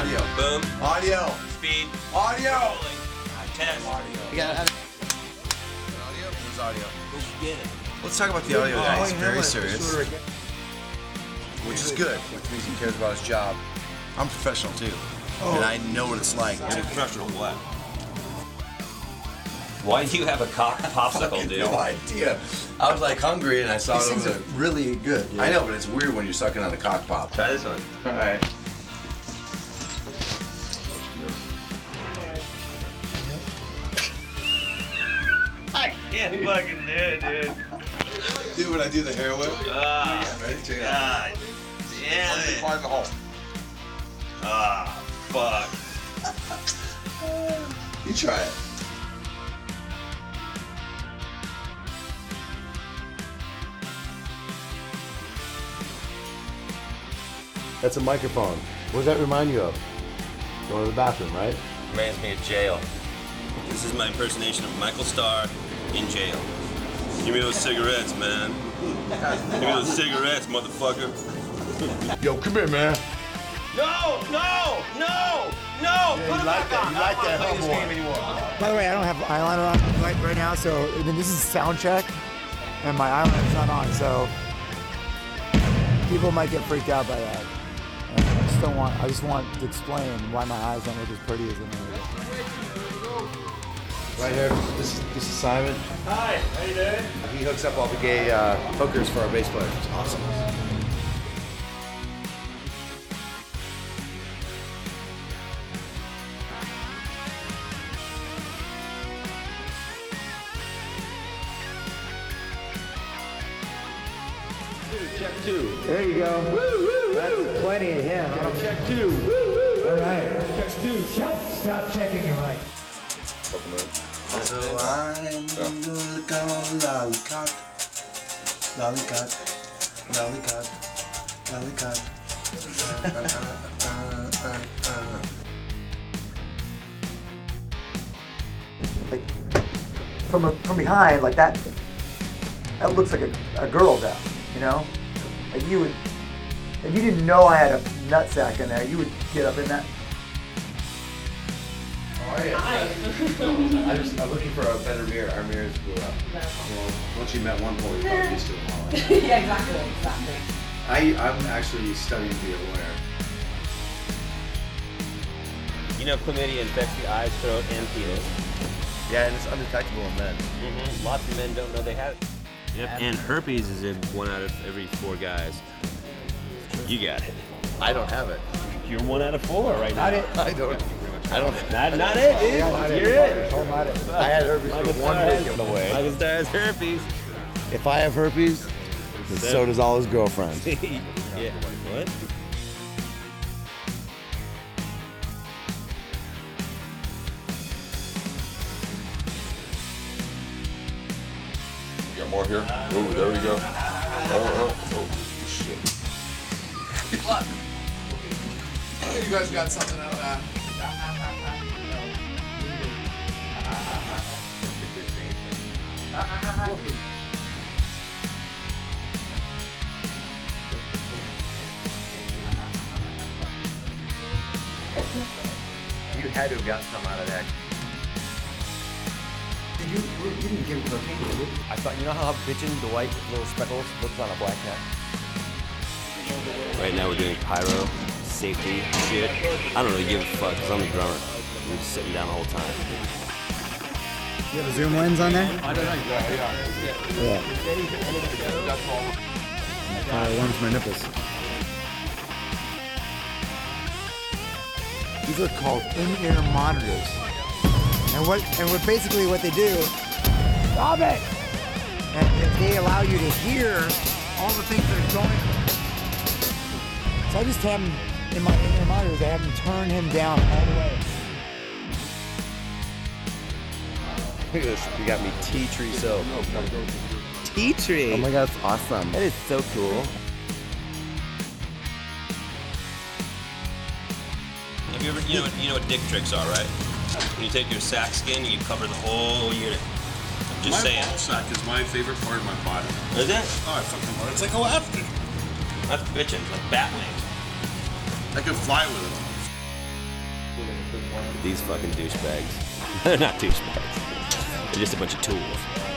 Audio. Boom. Audio. Speed. Audio. Rolling. Test. Audio. You gotta have Audio? Where's audio? Let's get it. Let's talk about the audio guy. He's very serious, Sure. which is good, which means he cares about his job. I'm professional too, and I know what it's like. You're professional what? Why do you have a popsicle, dude? No idea. I was like hungry and I saw These it things over are there. really good. I know, but it's weird when you're sucking on the cock pop. Try this one. All right. I can't fucking do it, dude. Dude, when I do the hair whip. Ah, Ready? Check it out. God damn it. Find the hole. Ah, fuck. You try it. That's a microphone. What does that remind you of? Going to the bathroom, right? Reminds me of jail. This is my impersonation of Michael Starr in jail. Give me those cigarettes, man. Give me those cigarettes, motherfucker. Yo, come here, man. No! No! No! No! Put it back on. You like that, I don't wanna play this homeboy. game anymore. By the way, I don't have eyeliner on right now, so I mean, this is sound check, and my eyeliner's not on, so people might get freaked out by that. And I just want to explain why my eyes don't look as pretty as they do. Right here, this is Simon. Hi, how you doing? He hooks up all the gay hookers for our bass players. It's awesome. Check two. There you go. That's plenty of him. Check two. All right. Check two. Stop checking your mic. So I'm gonna come on lollipop, lollipop, lollipop, lollipop. Like from behind, like that looks like a girl down, you know? Like you would, if you didn't know I had a nutsack in there, you would get up in that. I'm looking for a better mirror. Our mirrors blew up. Well, once you met one pole, you got used to them all. Yeah, exactly. I'm actually studying to be a lawyer. You know, chlamydia infects the eyes, throat, and penis. Yeah, and it's undetectable in men. Lots of men don't know they have it. Yep, and herpes is in 1 out of every 4 guys. You got it. I don't have it. You're 1 out of 4 right now. I don't. Not it, dude. You're it. I had herpes for 1 week in the way. Michael Starr has herpes. If I have herpes, then so does all his girlfriends. Yeah. What? Got more here? Oh, there we go. Oh, shit. You guys got something out of that? You had to have gotten something out of that. You didn't give cocaine, did you? I thought, you know how bitchin' the white little speckles looks on a black cat? Right now we're doing pyro, safety, shit. I don't really give a fuck because I'm the drummer. I'm just sitting down the whole time. You have a zoom lens on there? I don't know. Yeah. That's all. Warms my nipples. These are called in-ear monitors. And what basically what they do, stop it! And they allow you to hear all the things that are going. So I just have him in my in-ear monitors, I have him turn him down all the way. Look at this. You got me tea tree soap. Tea tree. Oh my god, that's awesome. That is so cool. Have you ever, you know what dick tricks are, right? When you take your sack skin, you cover the whole unit. Just saying. My ball sack is my favorite part of my body. Is it? Oh, I fucking love it. It's like elastic. That's bitchin', like bat wings. I could fly with it. These fucking douchebags. They're not douchebags. They're just a bunch of tools.